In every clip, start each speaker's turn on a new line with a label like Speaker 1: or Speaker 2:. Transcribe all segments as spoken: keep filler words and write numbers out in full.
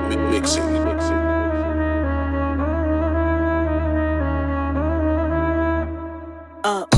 Speaker 1: Mix it.
Speaker 2: Uh.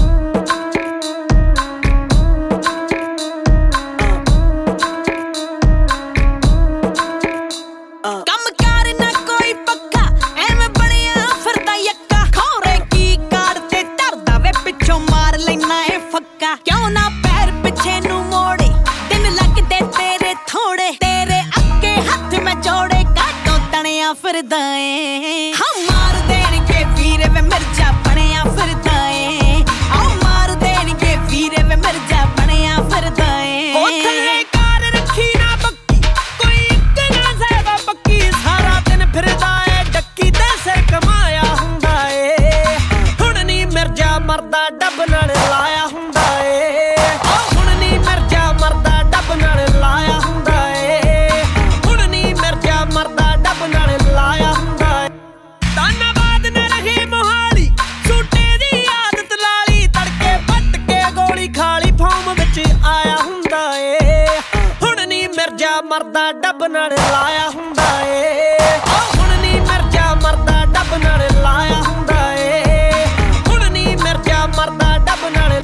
Speaker 3: ਕੰਮ ਕਾਰ ਨਾ ਕੋਈ ਪੱਕਾ ਐਵੇਂ ਬਣਿਆ ਫਿਰਦਾ ਯੱਕਾ ਖੌਰੇ ਕੀ ਕਾਰ ਤੇ ਧਰਦਾ ਵੇ ਪਿੱਛੋਂ ਮਾਰ ਲੈਣਾ ਏ ਫੱਕਾ ਕਿਉਂ ਨਾ ਪੈਰ ਪਿੱਛੇ ਨੂੰ ਮੋੜੇ ਦਿਨ ਲੱਗਦੇ ਤੇਰੇ ਥੋੜੇ ਤੇਰੇ ਅੱਗੇ ਹੱਥ ਮੈਂ ਜੋੜੇ ਕਾਟੋ ਤਣਿਆ ਫਿਰਦਾ ਏ ਹਾਂ ਮਾਰ ਦੇਣਗੇ ਵੀਰੇ ਵੇ ਮਿਰਜ਼ਾ ਬਣਿਆ ਫਿਰਦਾ ਏ ਆ ਮਾਰ ਦੇਣਗੇ ਵੀਰੇ ਵੇ ਮਿਰਜ਼ਾ ਬਣਿਆ ਫਿਰਦਾ ਏ ਹੋ ਥੱਲੇ ਕਾਰ ਰੱਖੀ ਨਾ ਬੱਕੀ ਕੋਈ ਇੱਕ ਨਾ ਸਹਿਬਾ ਪੱਕੀ ਸਾਰਾ ਦਿਨ ਫਿਰਦਾ ਏ ਡੱਕੀ ਤੇ ਸਿਰ ਕਮਾਇਆ ਹੁੰਦਾ ਏ ਹੁਣ ਨੀ ਮਿਰਜ਼ਾ ਮਰਦਾ ਡੱਬ ਨਾਲ ਲਾਇਆ ਹੁੰਦਾ ਏ ਆ ਹੁਣ ਨੀ ਮਿਰਜ਼ਾ ਮਰਦਾ ਡੱਬ ਨਾਲ ਲਾਇਆ ਹੁੰਦਾ ਏ ਹੁਣ ਨੀ ਮਿਰਜ਼ਾ ਮਰਦਾ ਡੱਬ ਨਾਲ ਲਾਇਆ ਹੁੰਦਾ ਏ ਧੰਨਵਾਦ ਨਾ ਰਹੇ ਮੋਹਾਲੀ ਛੂਟੇ ਦੀ ਆਦਤ ਲਾਲੀ ਤੜਕੇ ਪੱਟ ਕੇ ਗੋਲੀ ਖਾਲੀ ਫੌਮ ਵਿੱਚ ਆਇਆ ਹੁੰਦਾ ਏ ਹੁਣ ਨੀ ਮਿਰਜ਼ਾ ਮਰਦਾ ਡੱਬ ਨਾਲ ਲਾਇਆ ਹੁੰਦਾ ਏ ਆ ਹੁਣ ਨੀ ਮਿਰਜ਼ਾ ਮਰਦਾ ਡੱਬ ਨਾਲ ਲਾਇਆ ਹੁੰਦਾ ਏ ਹੁਣ ਨੀ ਮਿਰਜ਼ਾ ਮਰਦਾ ਡੱਬ ਨਾਲ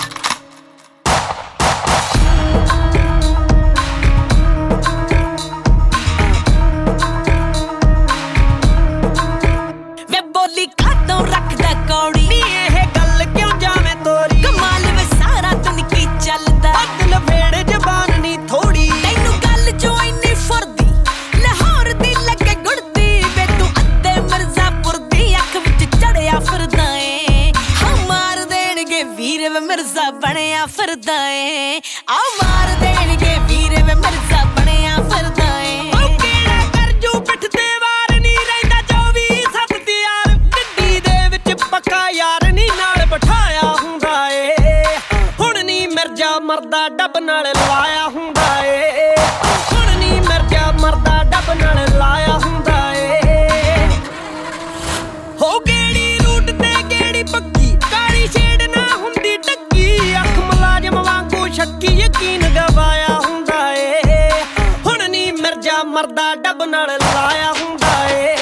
Speaker 3: ਵੇ ਬੋਲੀ ਖਾਤੋਂ ਰੱਖਦਾ ਕੌੜੀ ਨੀ ਇਹ ਗੱਲ ਕਿਉਂ ਜਾਵੇਂ ਤੋਰੀ ਕਮਾਲ ਵੇ ਸਾਰਾ ਦਿਨ ਕੀ ਚੱਲਦਾ ਬਦਲ ਵੇੜ ਜ਼ਬਾਨ ਨੀ ਥੋੜੀ ਤੈਨੂੰ ਗੱਲ ਜੋ ਇੰਨੀ ਫੁਰਦੀ ਲਾਹੌਰ ਦੀ ਲੱਗੇ ਗੁੜਦੀ ਵੇ ਤੂੰ ਅੱਧੇ ਮਿਰਜ਼ਾਪੁਰ ਦੀ ਅੱਖ ਵਿੱਚ ਚੜਿਆ ਫਿਰਦਾ ਏ ਹਾਂ ਮਾਰ ਦੇਣਗੇ ਵੀਰ ਵੇ ਮਿਰਜ਼ਾ ਬਣਿਆ ਫਿਰਦਾ ਏ ਆ ਮਾਰ ਦੇਣਗੇ ਵੀਰ ਵੇ ਮਿਰਜ਼ਾ ਬਣਿਆ ਫਿਰਦਾ ਏ ਉਹ ਕਿਹੜਾ ਕਰਜੂ ਪਿੱਠ ਤੇ ਵਾਰ ਨੀ ਰਹਿੰਦਾ ਚੌਵੀ ਸੱਤ ਤਿਆਰ ਗੱਡੀ ਦੇ ਵਿੱਚ ਪੱਕਾ ਯਾਰ ਨੀ ਨਾਲ ਬਿਠਾਇਆ ਹੁੰਦਾ ਏ ਹੁਣ ਨੀ ਮਿਰਜ਼ਾ ਮਰਦਾ ਡੱਬ ਨਾਲ ਲਾਇਆ ਹੁੰਦਾ ਏ ਹੁਣ ਨੀ ਮਿਰਜ਼ਾ ਮਰਦਾ ਡੱਬ ਨਾਲ ਲਾਇਆ ਹੁੰਦਾ ਏ ਹੋ ਗੇੜੀ ਰੂਟ ਤੇ ਗੇੜੀ ਪੱਕੀ ਕਾਲੀ ਛੇੜ ਨਾ ਹੁੰਦੀ ਟੱਕੀ ਅੱਖ ਮੁਲਾਜ਼ਮ ਵਾਂਗੂ ਸ਼ੱਕੀ ਯਕੀਨ ਗਵਾਇਆ ਹੁੰਦਾ ਏ ਹੁਣ ਨੀ ਮਿਰਜ਼ਾ ਮਰਦਾ ਡੱਬ ਨਾਲ ਲਾਇਆ ਹੁੰਦਾ ਏ